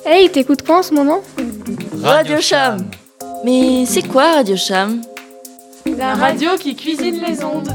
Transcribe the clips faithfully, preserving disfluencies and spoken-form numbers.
Hey, t'écoutes quoi en ce moment? Radio Cham. Mais c'est quoi Radio Cham? La radio qui cuisine les ondes.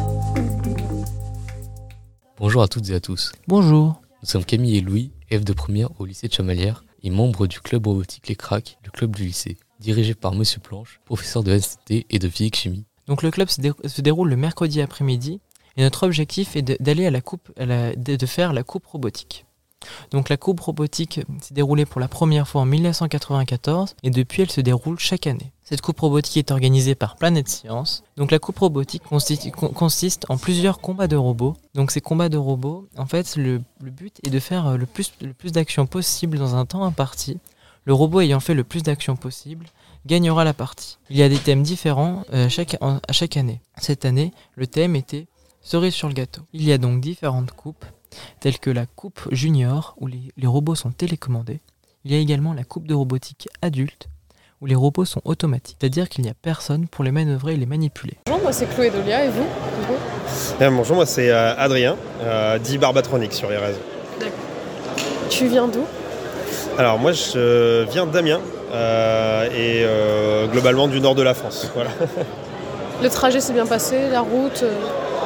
Bonjour à toutes et à tous. Bonjour. Nous sommes Camille et Louis, élèves de première au lycée de Chamalières et membres du club robotique Les Cracks, le club du lycée, dirigé par Monsieur Planche, professeur de S T et de physique chimie. Donc le club se, dé- se déroule le mercredi après-midi et notre objectif est de, d'aller à la coupe, à la, de, de faire la coupe robotique. Donc la coupe robotique s'est déroulée pour la première fois en dix-neuf cent quatre-vingt-quatorze et depuis elle se déroule chaque année. Cette coupe robotique est organisée par Planète Science. Donc la coupe robotique consiste, consiste en plusieurs combats de robots. Donc ces combats de robots, en fait le, le but est de faire le plus, le plus d'actions possible dans un temps imparti. Le robot ayant fait le plus d'actions possible gagnera la partie. Il y a des thèmes différents euh, chaque, en, à chaque année. Cette année, le thème était cerise sur le gâteau. Il y a donc différentes coupes, telles que la coupe junior, où les, les robots sont télécommandés. Il y a également la coupe de robotique adulte, où les robots sont automatiques, c'est-à-dire qu'il n'y a personne pour les manœuvrer et les manipuler. Bonjour, moi c'est Chloé Dolia, et vous? Eh, bonjour, moi c'est euh, Adrien, euh, dit Barbatronic sur les réseaux. D'accord. Tu viens d'où? Alors moi je viens d'Amiens euh, et euh, globalement du nord de la France. Voilà. Le trajet s'est bien passé, la route euh...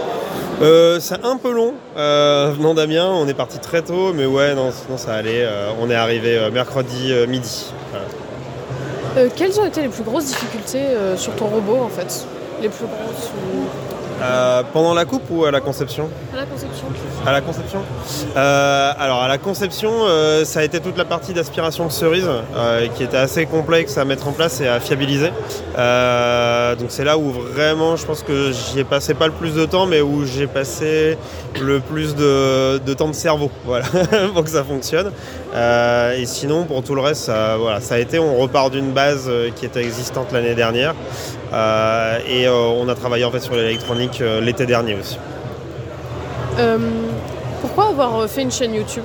Euh, c'est un peu long, euh, venant d'Amiens, on est parti très tôt, mais ouais, non, sinon ça allait. Euh, on est arrivé euh, mercredi euh, midi. Voilà. Euh, quelles ont été les plus grosses difficultés euh, sur ton robot en fait? Les plus grosses ou... euh, Pendant la coupe ou à la conception? À la conception. À la conception euh, Alors à la conception, euh, ça a été toute la partie d'aspiration de cerise euh, qui était assez complexe à mettre en place et à fiabiliser. Euh, donc c'est là où vraiment je pense que j'y ai passé pas le plus de temps, mais où j'ai passé le plus de, de temps de cerveau, voilà, pour que ça fonctionne. Euh, et sinon pour tout le reste, ça, voilà, ça a été, on repart d'une base qui était existante l'année dernière euh, et euh, on a travaillé en fait sur l'électronique euh, l'été dernier aussi. Euh, pourquoi avoir fait une chaîne YouTube?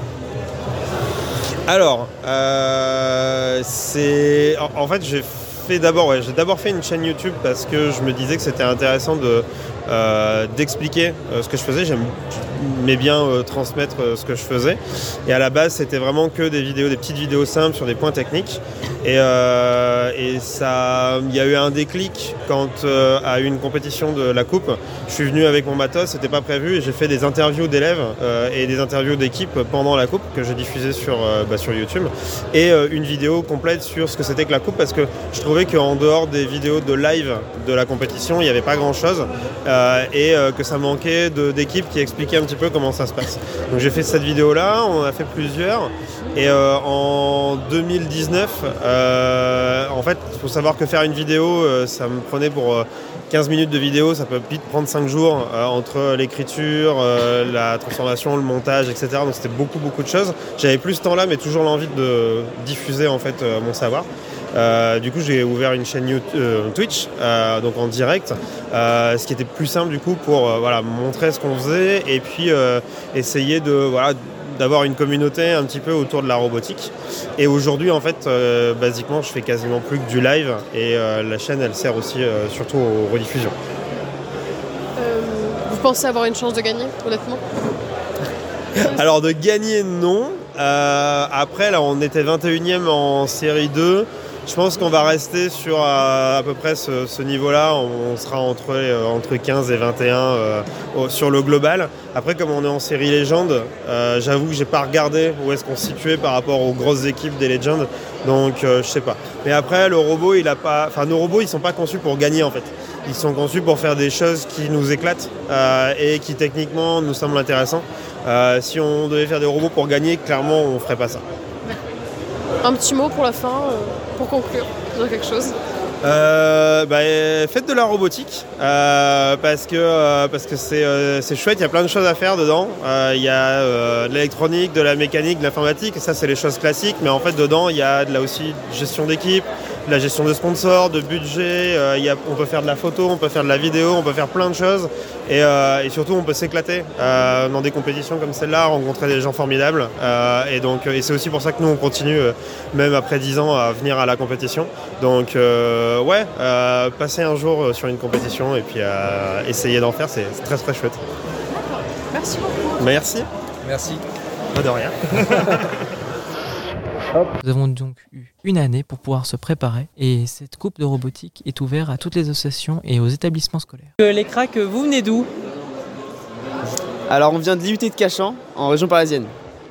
Alors, euh, c'est en, en fait j'ai fait d'abord, ouais, j'ai d'abord fait une chaîne YouTube parce que je me disais que c'était intéressant de euh, d'expliquer euh, ce que je faisais. J'aime mais bien euh, transmettre euh, ce que je faisais. Et à la base, c'était vraiment que des vidéos, des petites vidéos simples sur des points techniques. Et, euh, et ça, il y a eu un déclic quand euh, à une compétition de la coupe, je suis venu avec mon matos, c'était pas prévu, et j'ai fait des interviews d'élèves euh, et des interviews d'équipe pendant la coupe que j'ai diffusées sur euh, bah, sur YouTube, et euh, une vidéo complète sur ce que c'était que la coupe, parce que je trouvais qu'en dehors des vidéos de live de la compétition, il n'y avait pas grand chose euh, et euh, que ça manquait de, d'équipes qui expliquaient un petit peu comment ça se passe. Donc j'ai fait cette vidéo là, on en a fait plusieurs, et euh, en deux mille dix-neuf euh, en fait il faut savoir que faire une vidéo euh, ça me prenait pour euh, quinze minutes de vidéo, ça peut vite prendre cinq jours euh, entre l'écriture, euh, la transformation, le montage, et cetera. Donc c'était beaucoup beaucoup de choses. J'avais plus ce temps là, mais toujours l'envie de diffuser en fait euh, mon savoir. Euh, du coup j'ai ouvert une chaîne YouTube, euh, Twitch euh, donc en direct, euh, ce qui était plus simple du coup pour euh, voilà, montrer ce qu'on faisait et puis euh, essayer de voilà, d'avoir une communauté un petit peu autour de la robotique. Et aujourd'hui en fait euh, basiquement je fais quasiment plus que du live, et euh, la chaîne elle sert aussi euh, surtout aux rediffusions. Euh, vous pensez avoir une chance de gagner, honnêtement? Alors de gagner non. Euh, après là on était vingt et unième en série deux. Je pense qu'on va rester sur à, à peu près ce, ce niveau-là. On sera entre, euh, entre quinze et vingt et un euh, au, sur le global. Après, comme on est en série légende, euh, j'avoue que j'ai pas regardé où est-ce qu'on se situait par rapport aux grosses équipes des Legends. Donc, euh, je sais pas. Mais après, le robot, il a pas. Enfin, nos robots, ils sont pas conçus pour gagner en fait. Ils sont conçus pour faire des choses qui nous éclatent euh, et qui techniquement nous semblent intéressants. Euh, si on devait faire des robots pour gagner, clairement, on ferait pas ça. Un petit mot pour la fin, euh, pour conclure, dire quelque chose. Euh, bah, faites de la robotique euh, parce que, euh, parce que c'est, euh, c'est chouette, il y a plein de choses à faire dedans. Euh, il y a euh, de l'électronique, de la mécanique, de l'informatique, ça c'est les choses classiques, mais en fait dedans il y a de la aussi gestion d'équipe, de la gestion de sponsors, de budget, euh, il y a, on peut faire de la photo, on peut faire de la vidéo, on peut faire plein de choses, et, euh, et surtout on peut s'éclater euh, dans des compétitions comme celle-là, rencontrer des gens formidables, euh, et, donc, et c'est aussi pour ça que nous on continue euh, même après dix ans à venir à la compétition. Donc euh, ouais, euh, passer un jour sur une compétition et puis euh, essayer d'en faire, c'est, c'est très très chouette. D'accord, merci beaucoup. Merci. Merci. Pas de rien. Nous avons donc eu une année pour pouvoir se préparer et cette coupe de robotique est ouverte à toutes les associations et aux établissements scolaires. Euh, les cracks, vous venez d'où? Alors on vient de l'I U T de Cachan, en région parisienne.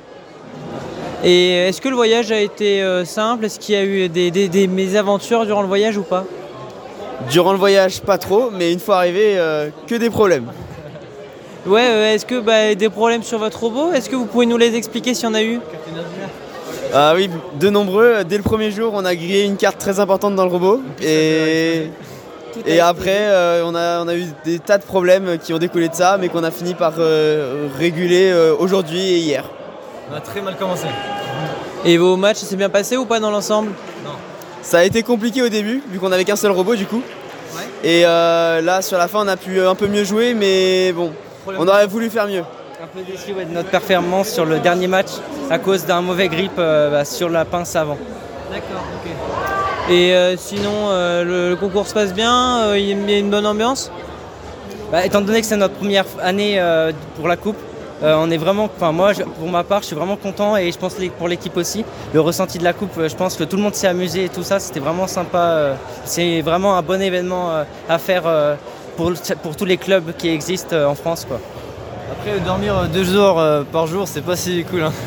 Et est-ce que le voyage a été euh, simple? Est-ce qu'il y a eu des, des, des mésaventures durant le voyage ou pas? Durant le voyage, pas trop, mais une fois arrivé, euh, que des problèmes. Ouais, euh, est-ce que bah, des problèmes sur votre robot? Est-ce que vous pouvez nous les expliquer s'il y en a eu? Ah oui, de nombreux. Dès le premier jour, on a grillé une carte très importante dans le robot. Et, et après, euh, on, a, on a eu des tas de problèmes qui ont découlé de ça, mais qu'on a fini par euh, réguler euh, aujourd'hui et hier. On a très mal commencé. Et vos matchs, ça s'est bien passé ou pas dans l'ensemble? Non. Ça a été compliqué au début, vu qu'on n'avait qu'un seul robot du coup. Ouais. Et euh, là, sur la fin, on a pu un peu mieux jouer, mais bon, on aurait voulu faire mieux. Un peu déçu ouais, de notre performance sur le dernier match à cause d'un mauvais grip euh, bah, sur la pince avant. D'accord, ok. Et euh, sinon, euh, le, le concours se passe bien, euh, il y a une bonne ambiance? Bah, étant donné que c'est notre première année euh, pour la coupe, euh, on est vraiment, enfin moi, je, pour ma part, je suis vraiment content et je pense pour l'équipe aussi. Le ressenti de la coupe, je pense que tout le monde s'est amusé et tout ça, c'était vraiment sympa. Euh, c'est vraiment un bon événement euh, à faire euh, pour, pour tous les clubs qui existent euh, en France, quoi. Après, dormir deux jours euh, par jour, c'est pas si cool. Hein.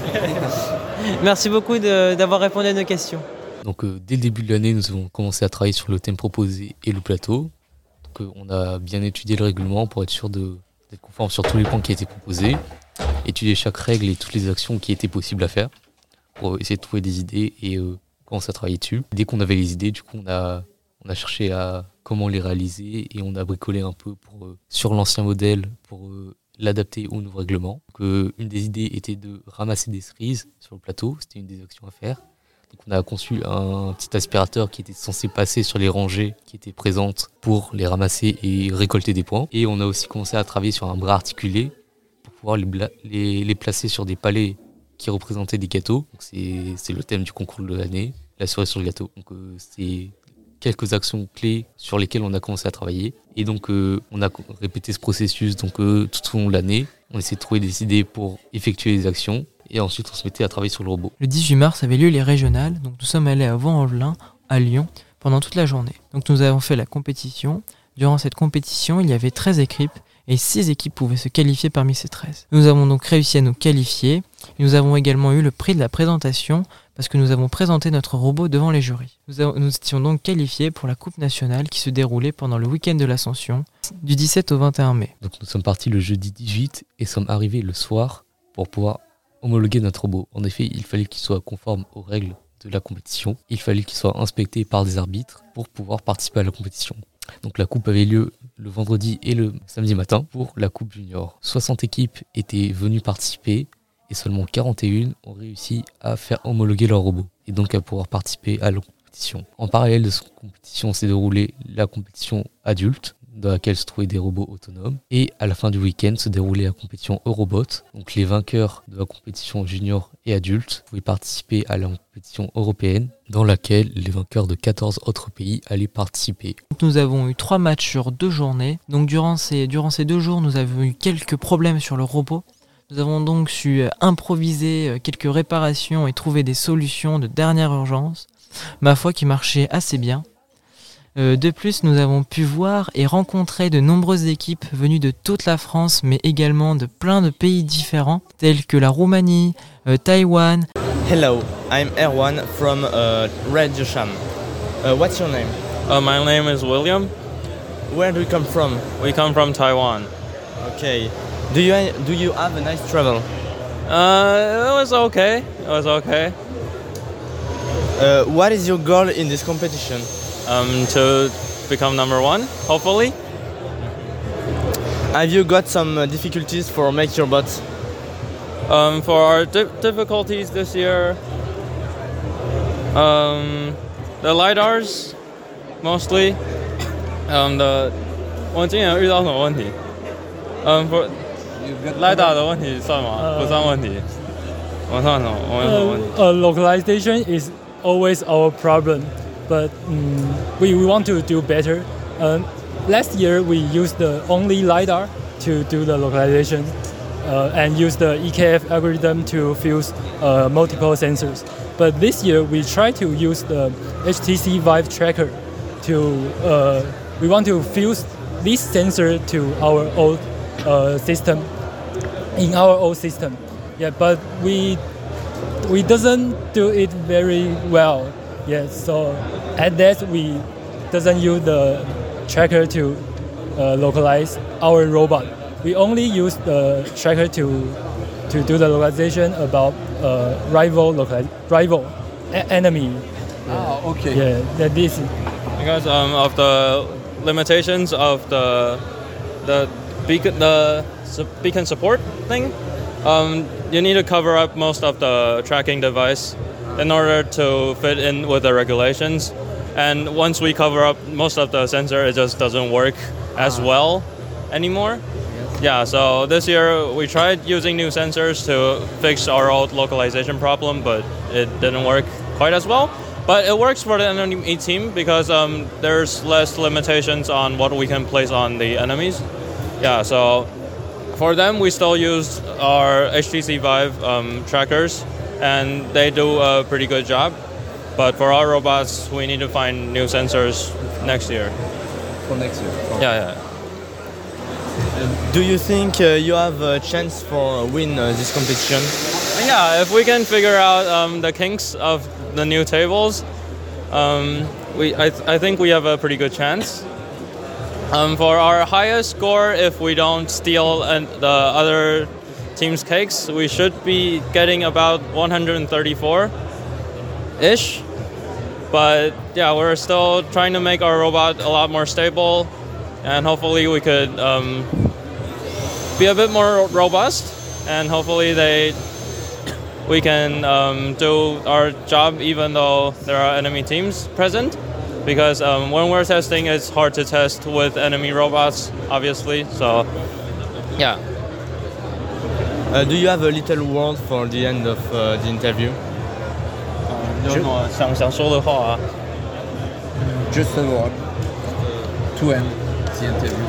Merci beaucoup de, d'avoir répondu à nos questions. Donc euh, dès le début de l'année, nous avons commencé à travailler sur le thème proposé et le plateau. Donc, euh, on a bien étudié le règlement pour être sûr de, d'être conforme sur tous les points qui étaient proposés, étudier chaque règle et toutes les actions qui étaient possibles à faire pour essayer de trouver des idées et euh, commencer à travailler dessus. Dès qu'on avait les idées, du coup, on a, on a cherché à comment les réaliser et on a bricolé un peu pour, euh, sur l'ancien modèle pour euh, l'adapter au nouveau règlement. Donc, euh, une des idées était de ramasser des cerises sur le plateau, c'était une des actions à faire. Donc, on a conçu un petit aspirateur qui était censé passer sur les rangées qui étaient présentes pour les ramasser et récolter des points. Et on a aussi commencé à travailler sur un bras articulé pour pouvoir les, bla- les, les placer sur des palets qui représentaient des gâteaux. Donc, c'est, c'est le thème du concours de l'année, la cerise sur le gâteau. Donc, euh, c'est quelques actions clés sur lesquelles on a commencé à travailler. Et donc, euh, on a répété ce processus donc, euh, tout au long de l'année. On essaie de trouver des idées pour effectuer les actions. Et ensuite, on se mettait à travailler sur le robot. Le dix-huit mars avaient lieu les régionales. Donc, nous sommes allés à Vaux-en-Velin, à Lyon, pendant toute la journée. Donc, nous avons fait la compétition. Durant cette compétition, il y avait treize équipes. Et six équipes pouvaient se qualifier parmi ces treize. Nous avons donc réussi à nous qualifier. Nous avons également eu le prix de la présentation parce que nous avons présenté notre robot devant les jurys. Nous, avons, nous étions donc qualifiés pour la Coupe nationale qui se déroulait pendant le week-end de l'Ascension, du dix-sept au vingt et un mai. Donc nous sommes partis le jeudi dix-huit et sommes arrivés le soir pour pouvoir homologuer notre robot. En effet, il fallait qu'il soit conforme aux règles de la compétition. Il fallait qu'il soit inspecté par des arbitres pour pouvoir participer à la compétition. Donc la coupe avait lieu le vendredi et le samedi matin pour la coupe junior. soixante équipes étaient venues participer et seulement quarante et un ont réussi à faire homologuer leur robot et donc à pouvoir participer à la compétition. En parallèle de cette compétition s'est déroulée la compétition adulte dans laquelle se trouvaient des robots autonomes et à la fin du week-end se déroulait la compétition Eurobot. Donc les vainqueurs de la compétition junior et adulte pouvaient participer à la compétition européenne dans laquelle les vainqueurs de quatorze autres pays allaient participer. Nous avons eu trois matchs sur deux journées. Donc durant ces, durant ces deux jours, nous avons eu quelques problèmes sur le robot. Nous avons donc su improviser quelques réparations et trouver des solutions de dernière urgence, ma foi qui marchaient assez bien. Euh, de plus, nous avons pu voir et rencontrer de nombreuses équipes venues de toute la France, mais également de plein de pays différents, tels que la Roumanie, euh, Taïwan. Hello, I'm Erwan from uh, Radio Sham. Uh, what's your name? Uh, my name is William. Where do you come from? We come from Taiwan. Okay. Do you do you have a nice travel? Uh, it was okay. It was okay. Uh, what is your goal in this competition? Um, to become number one, hopefully. Have you got some uh, difficulties for make your bot? Um, for our di- difficulties this year, um, the lidars mostly. Um, the 我今年遇到什么问题？嗯，不 ，lidar 的问题算吗？不算问题。我算什么？我有什么问题？ Uh, localization is always our problem, but um, we, we want to do better. Uh, last year we used the only lidar to do the localization, uh, and use the E K F algorithm to fuse uh, multiple sensors. But this year we try to use the H T C Vive tracker to, uh, we want to fuse this sensor to our old uh, system, in our old system. Yeah, but we we doesn't do it very well. Yeah, so at that we doesn't use the tracker to uh, localize our robot. We only use the tracker to to do the localization about uh, rival locali- rival a- enemy. Ah, okay. Yeah, that is because um, of the limitations of the the beacon the su- beacon support thing. Um, you need to cover up most of the tracking device in order to fit in with the regulations. And once we cover up most of the sensor, it just doesn't work as well anymore. Yeah, so this year we tried using new sensors to fix our old localization problem, but it didn't work quite as well. But it works for the enemy team because um, there's less limitations on what we can place on the enemies. Yeah, so for them we still use our H T C Vive um, trackers, and they do a pretty good job. But for our robots, we need to find new sensors next year. For next year. Oh. Yeah, yeah. Do you think uh, you have a chance for win uh, this competition? Yeah, if we can figure out um, the kinks of the new tables, um, we I, th- I think we have a pretty good chance. Um, for our highest score, if we don't steal an, the other team's cakes, we should be getting about one hundred thirty-four-ish. But yeah, we're still trying to make our robot a lot more stable, and hopefully we could um, be a bit more robust, and hopefully they we can um, do our job even though there are enemy teams present. Because um, when we're testing, it's hard to test with enemy robots, obviously. So, yeah. Uh, do you have a little word for the end of uh, the interview? 有什么想想说的话啊 Just a word to end the interview.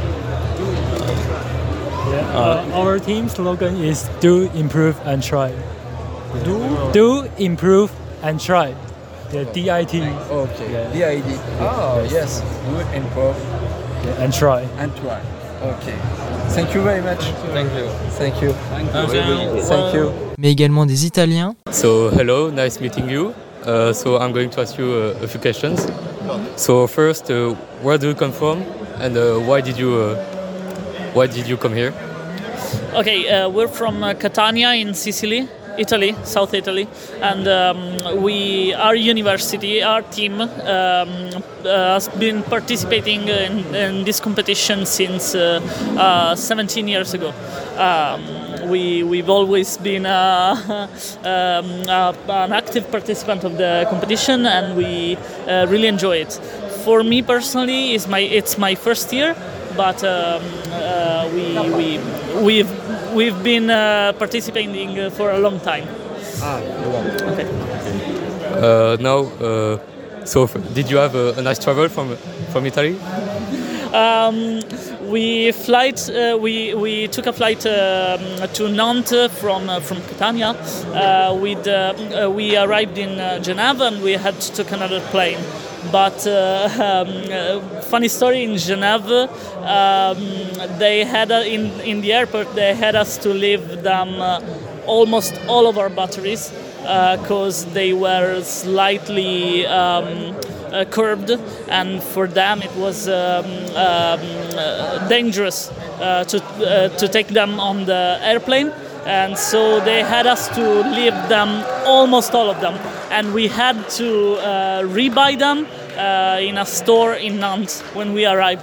Yeah, uh, our team slogan is do, improve, and try. Do? Do, improve, and try. The D I T. Okay, Yeah. D I D. Oh, yes. Do, improve, Yeah, and try. and try. Okay. Thank you very much. Thank you. Thank you. Thank you. Mais également des Italiens. So hello, nice meeting you. Uh, so I'm going to ask you uh, a few questions. So first, uh, where do you come from, and uh, why did you uh, why did you come here? Okay, uh, we're from uh, Catania in Sicily, Italy, South Italy, and um, we, our university, our team um, uh, has been participating in, in this competition since uh, uh, seventeen years ago. Um, we, we've always been uh, um, uh, an active participant of the competition, and we uh, really enjoy it. For me personally, it's my, it's my first year, but um, uh, we, we, we've We've been uh, participating uh, for a long time. Ah, okay. Uh, now, uh, so f- did you have a, a nice travel from from Italy? Um, we flight. Uh, we we took a flight um, to Nantes from uh, from Catania. Uh, with uh, uh, we arrived in uh, Geneva, and we had to take another plane. But uh, um, uh, funny story, in Geneva, um, they had uh, in in the airport they had us to leave them uh, almost all of our batteries because uh, they were slightly um, uh, curved, and for them it was um, um, uh, dangerous uh, to uh, to take them on the airplane. And so they had us to leave them, almost all of them, and we had to uh, rebuy them uh, in a store in Nantes when we arrived.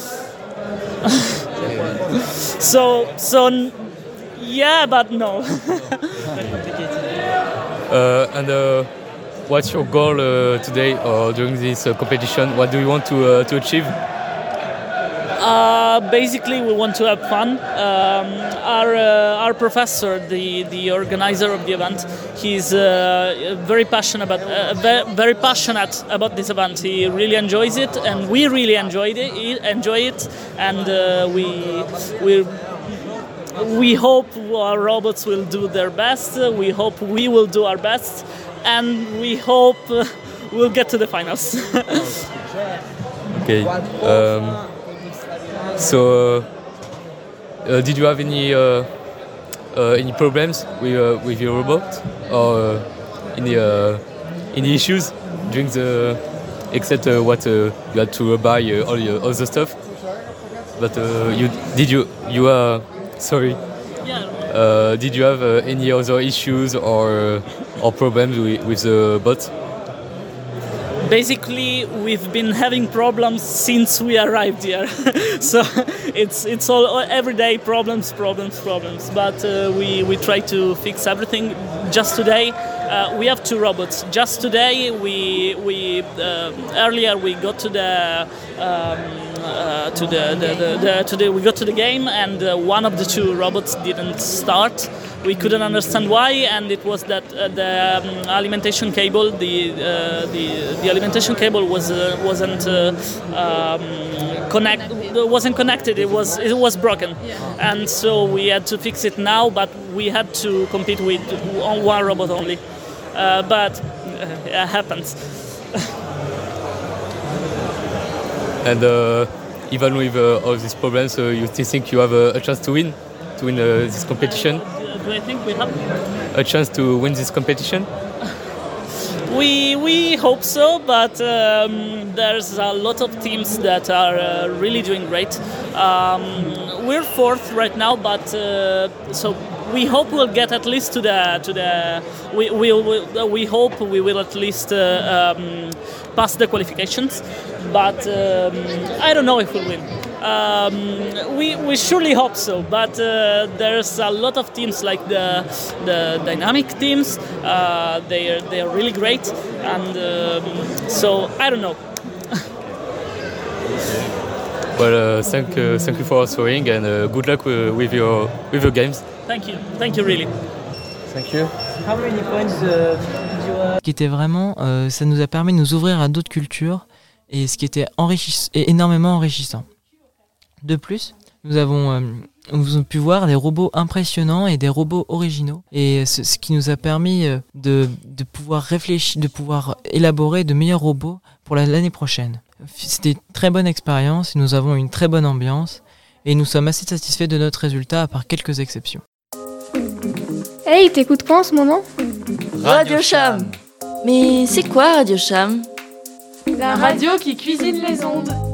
so, so, yeah, but no. Uh, and uh, what's your goal uh, today or during this uh, competition? What do you want to uh, to achieve? Uh, basically, we want to have fun. Um, our uh, our professor, the, the organizer of the event, he's uh, very passionate about uh, very, very passionate about this event. He really enjoys it, and we really enjoyed it. Enjoy it, and uh, we we we hope our robots will do their best. We hope we will do our best, and we hope uh, we'll get to the finals. Okay. Um, so, uh, uh, did you have any uh, uh, any problems with uh, with your robot, or uh, any uh, any issues during the, except uh, what uh, you had to buy uh, all your other stuff? But uh, you did you you are uh, sorry. Uh, did you have uh, any other issues or uh, or problems with, with the bot? Basically, we've been having problems since we arrived here. So it's it's all everyday problems, problems, problems. But uh, we we try to fix everything. Just today, uh, we have two robots. Just today, we we uh, earlier we got to the. Um, uh, to the, the, the, the to the we got to the game, and uh, one of the two robots didn't start. We couldn't understand why, and it was that uh, the um, alimentation cable, the uh, the the alimentation cable was uh, wasn't uh, um, connect wasn't connected. It was it was broken, and so we had to fix it now. But we had to compete with one robot only. Uh, but uh, it happens. And uh, even with uh, all these problems, uh, you still think you have a, a chance to win, to win uh, this competition? Uh, do I think we have a chance to win this competition? We we hope so, but um, there's a lot of teams that are uh, really doing great. Um, we're fourth right now, but uh, so we hope we'll get at least to the to the. We we we, we hope we will at least uh, um, pass the qualifications, but um, I don't know if we'll win. Um, we we surely hope so, but uh, there's a lot of teams like the the dynamic teams. Uh, they are they are really great, and um, so I don't know. Well, uh, thank uh, thank you for answering, and uh, good luck with, with your with your games. Thank you, thank you really. Thank you. How many points uh, did you have? Ce qui était vraiment, euh, ça nous a permis de nous ouvrir à d'autres cultures, et ce qui était enrichis- et énormément enrichissant. De plus, nous avons, euh, nous avons pu voir des robots impressionnants et des robots originaux, et ce, ce qui nous a permis euh, de, de pouvoir réfléchir, de pouvoir élaborer de meilleurs robots pour la, l'année prochaine. C'était une très bonne expérience, nous avons une très bonne ambiance, et nous sommes assez satisfaits de notre résultat, à part quelques exceptions. Hey, t'écoutes quoi en ce moment? Radio Cham. Mais c'est quoi Radio Cham? La radio qui cuisine les ondes.